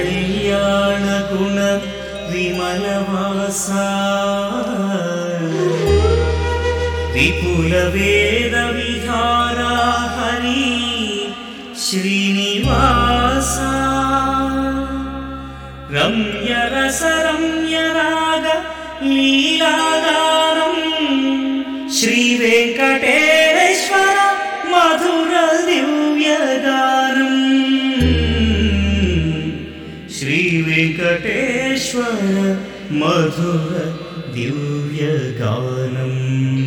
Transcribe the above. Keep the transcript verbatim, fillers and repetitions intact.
कल्याण गुण विमलवासा विपुल वेद विहारा हरि श्रीनिवासा रम्य रस रम्य राग लीलागारं श्री वेंकटेश्वर मधुर दिव्यगानम् श्री वेंकटेश्वर मधुर दिव्यगानम्।